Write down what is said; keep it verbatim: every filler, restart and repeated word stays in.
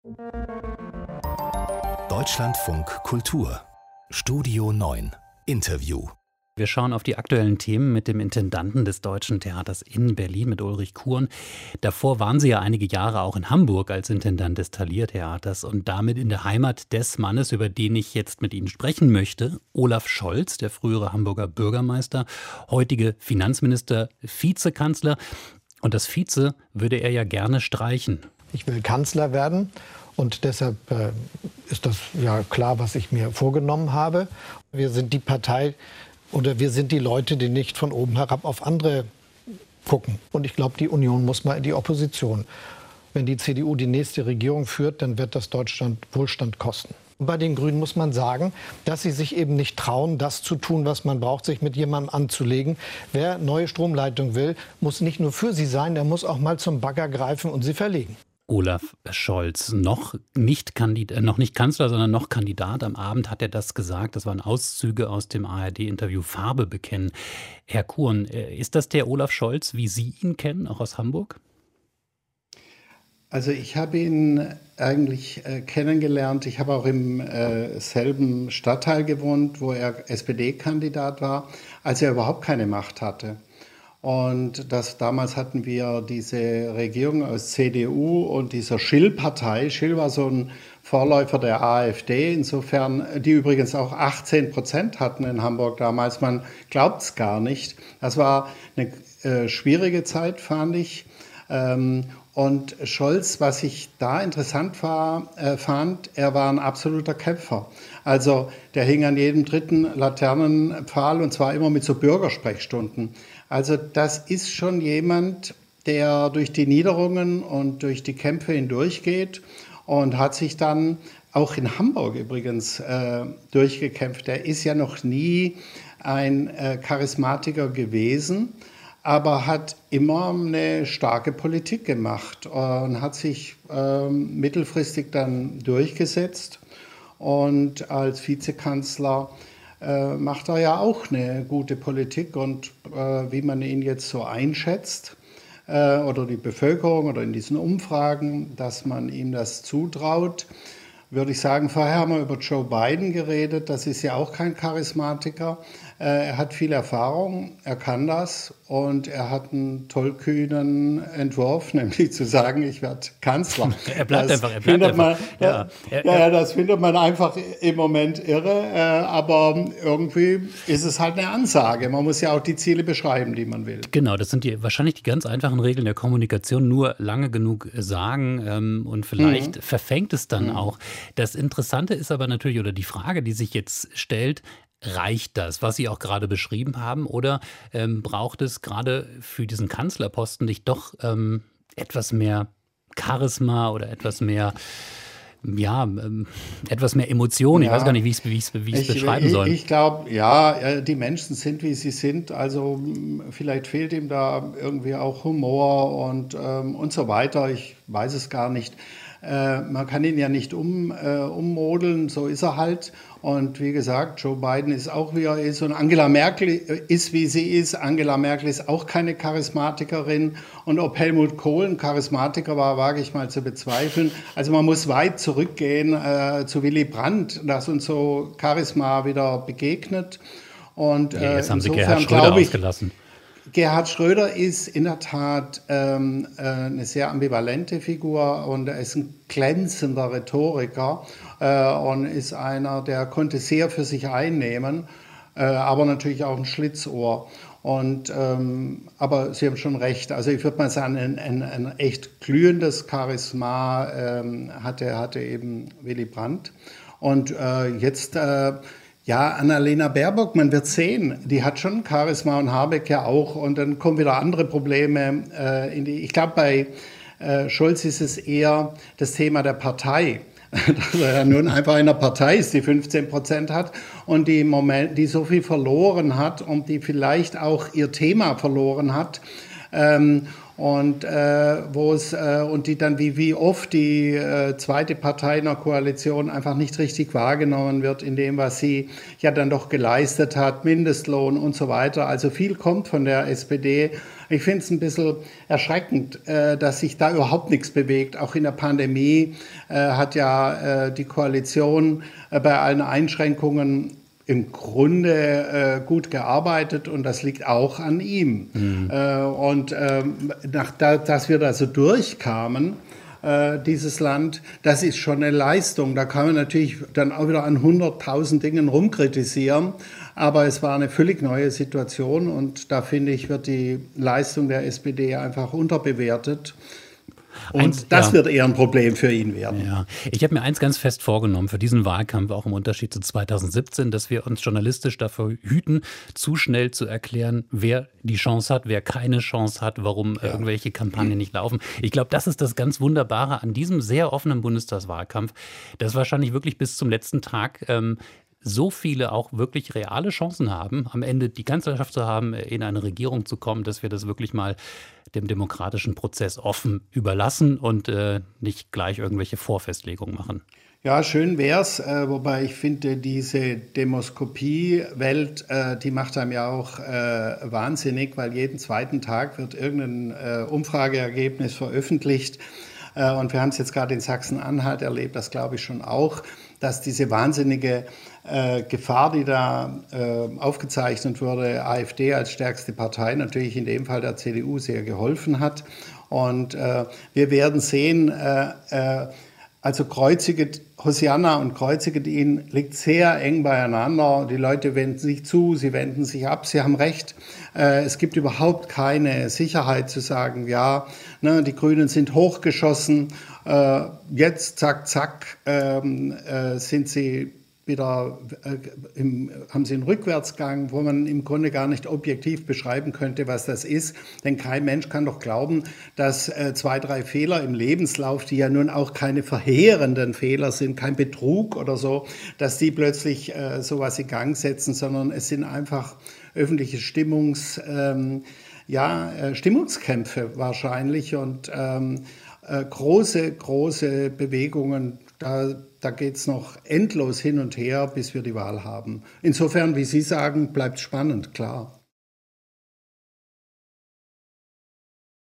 Deutschlandfunk Kultur Studio neun Interview. Wir schauen auf die aktuellen Themen mit dem Intendanten des Deutschen Theaters in Berlin, mit Ulrich Kuhn. Davor waren Sie ja einige Jahre auch in Hamburg als Intendant des Thalia-Theaters und damit in der Heimat des Mannes, über den ich jetzt mit Ihnen sprechen möchte, Olaf Scholz, der frühere Hamburger Bürgermeister, heutige Finanzminister, Vizekanzler. Und das Vize würde er ja gerne streichen. Ich will Kanzler werden und deshalb äh, ist das ja klar, was ich mir vorgenommen habe. Wir sind die Partei oder wir sind die Leute, die nicht von oben herab auf andere gucken. Und ich glaube, die Union muss mal in die Opposition. Wenn die C D U die nächste Regierung führt, dann wird das Deutschland Wohlstand kosten. Und bei den Grünen muss man sagen, dass sie sich eben nicht trauen, das zu tun, was man braucht, sich mit jemandem anzulegen. Wer neue Stromleitung will, muss nicht nur für sie sein, der muss auch mal zum Bagger greifen und sie verlegen. Olaf Scholz, noch nicht, Kandid- äh, noch nicht Kanzler, sondern noch Kandidat. Am Abend hat er das gesagt. Das waren Auszüge aus dem A R D-Interview Farbe bekennen. Herr Kuhn, äh, ist das der Olaf Scholz, wie Sie ihn kennen, auch aus Hamburg? Also ich habe ihn eigentlich äh, kennengelernt. Ich habe auch im äh, selben Stadtteil gewohnt, wo er S P D-Kandidat war, als er überhaupt keine Macht hatte. Und das, damals hatten wir diese Regierung aus C D U und dieser Schill-Partei. Schill war so ein Vorläufer der AfD, insofern, die übrigens auch achtzehn Prozent hatten in Hamburg damals. Man glaubt es gar nicht. Das war eine äh, schwierige Zeit, fand ich. Ähm, und Scholz, was ich da interessant war, äh, fand, er war ein absoluter Kämpfer. Also der hing an jedem dritten Laternenpfahl und zwar immer mit so Bürgersprechstunden. Also das ist schon jemand, der durch die Niederungen und durch die Kämpfe hindurchgeht und hat sich dann auch in Hamburg übrigens äh, durchgekämpft. Er ist ja noch nie ein äh, Charismatiker gewesen, aber hat immer eine starke Politik gemacht und hat sich äh, mittelfristig dann durchgesetzt. Und als Vizekanzler äh, macht er ja auch eine gute Politik. Und äh, wie man ihn jetzt so einschätzt, äh, oder die Bevölkerung oder in diesen Umfragen, dass man ihm das zutraut, würde ich sagen, vorher haben wir über Joe Biden geredet. Das ist ja auch kein Charismatiker. Er hat viel Erfahrung, er kann das und er hat einen tollkühnen Entwurf, nämlich zu sagen, ich werde Kanzler. Er bleibt das einfach, er bleibt einfach. Man, ja. Ja, ja, das findet man einfach im Moment irre, aber irgendwie ist es halt eine Ansage. Man muss ja auch die Ziele beschreiben, die man will. Genau, das sind die, wahrscheinlich die ganz einfachen Regeln der Kommunikation, nur lange genug sagen ähm, und vielleicht mhm. verfängt es dann mhm. auch. Das Interessante ist aber natürlich, oder die Frage, die sich jetzt stellt, reicht das, was Sie auch gerade beschrieben haben, oder ähm, braucht es gerade für diesen Kanzlerposten nicht doch ähm, etwas mehr Charisma oder etwas mehr, ja, ähm, etwas mehr Emotionen? Ja, ich weiß gar nicht, wie ich es wie ich's, wie ich's ich, beschreiben ich, soll. Ich glaube, ja, die Menschen sind, wie sie sind. Also vielleicht fehlt ihm da irgendwie auch Humor und, ähm, und so weiter. Ich weiß es gar nicht. Äh, man kann ihn ja nicht um, äh, ummodeln, so ist er halt. Und wie gesagt, Joe Biden ist auch, wie er ist. Und Angela Merkel ist, wie sie ist. Angela Merkel ist auch keine Charismatikerin. Und ob Helmut Kohl ein Charismatiker war, wage ich mal zu bezweifeln. Also man muss weit zurückgehen äh, zu Willy Brandt, dass uns so Charisma wieder begegnet. Und äh, jetzt haben Sie insofern, Gerhard Schröder ich, ausgelassen. Gerhard Schröder ist in der Tat ähm, äh, eine sehr ambivalente Figur und er ist ein glänzender Rhetoriker äh, und ist einer, der konnte sehr für sich einnehmen, äh, aber natürlich auch ein Schlitzohr. Und, ähm, aber Sie haben schon recht, also ich würde mal sagen, ein, ein, ein echt glühendes Charisma ähm, hatte, hatte eben Willy Brandt. Und äh, jetzt... Äh, Ja, Annalena Baerbock, man wird sehen, die hat schon Charisma und Habeck ja auch und dann kommen wieder andere Probleme äh, in die. Ich glaube, bei äh, Scholz ist es eher das Thema der Partei, dass er ja nun einfach in einer Partei ist, die fünfzehn Prozent hat und die, Moment, die so viel verloren hat und die vielleicht auch ihr Thema verloren hat. Ähm, und äh, wo es äh, und die dann wie wie oft die äh, zweite Partei in der Koalition einfach nicht richtig wahrgenommen wird in dem, was sie ja dann doch geleistet hat, Mindestlohn und so weiter. Also viel kommt von der S P D. Ich finde es ein bisschen erschreckend, äh, dass sich da überhaupt nichts bewegt. Auch in der Pandemie äh, hat ja äh, die Koalition äh, bei allen Einschränkungen im Grunde äh, gut gearbeitet und das liegt auch an ihm. Mhm. Äh, und ähm, nach, da, dass wir da so durchkamen, äh, dieses Land, das ist schon eine Leistung. Da kann man natürlich dann auch wieder an hunderttausend Dingen rumkritisieren, aber es war eine völlig neue Situation und da finde ich, wird die Leistung der S P D einfach unterbewertet. Und eins, das ja. wird eher ein Problem für ihn werden. Ja. Ich habe mir eins ganz fest vorgenommen für diesen Wahlkampf, auch im Unterschied zu zweitausendsiebzehn, dass wir uns journalistisch dafür hüten, zu schnell zu erklären, wer die Chance hat, wer keine Chance hat, warum ja. irgendwelche Kampagnen nicht laufen. Ich glaube, das ist das ganz Wunderbare an diesem sehr offenen Bundestagswahlkampf, dass wahrscheinlich wirklich bis zum letzten Tag ähm, so viele auch wirklich reale Chancen haben, am Ende die Kanzlerschaft zu haben, in eine Regierung zu kommen, dass wir das wirklich mal dem demokratischen Prozess offen überlassen und äh, nicht gleich irgendwelche Vorfestlegungen machen. Ja, schön wär's, äh, wobei ich finde, diese Demoskopie-Welt, äh, die macht einem ja auch äh, wahnsinnig, weil jeden zweiten Tag wird irgendein äh, Umfrageergebnis veröffentlicht. Äh, und wir haben es jetzt gerade in Sachsen-Anhalt erlebt, das glaube ich schon auch, dass diese wahnsinnige äh, Gefahr, die da äh, aufgezeichnet wurde, AfD als stärkste Partei, natürlich in dem Fall der C D U sehr geholfen hat. Und äh, wir werden sehen, äh, äh, also kreuziget Hosianna und kreuziget ihn liegt sehr eng beieinander. Die Leute wenden sich zu, sie wenden sich ab, sie haben recht. Äh, es gibt überhaupt keine Sicherheit zu sagen, ja, ne, die Grünen sind hochgeschossen, äh, jetzt zack, zack, ähm, äh, sind sie wieder, äh, im, haben sie einen Rückwärtsgang, wo man im Grunde gar nicht objektiv beschreiben könnte, was das ist. Denn kein Mensch kann doch glauben, dass äh, zwei, drei Fehler im Lebenslauf, die ja nun auch keine verheerenden Fehler sind, kein Betrug oder so, dass die plötzlich äh, sowas in Gang setzen, sondern es sind einfach öffentliche Stimmungs, ähm, ja, äh, Stimmungskämpfe wahrscheinlich und ähm, äh, große, große Bewegungen. Da, da geht es noch endlos hin und her, bis wir die Wahl haben. Insofern, wie Sie sagen, bleibt spannend, klar.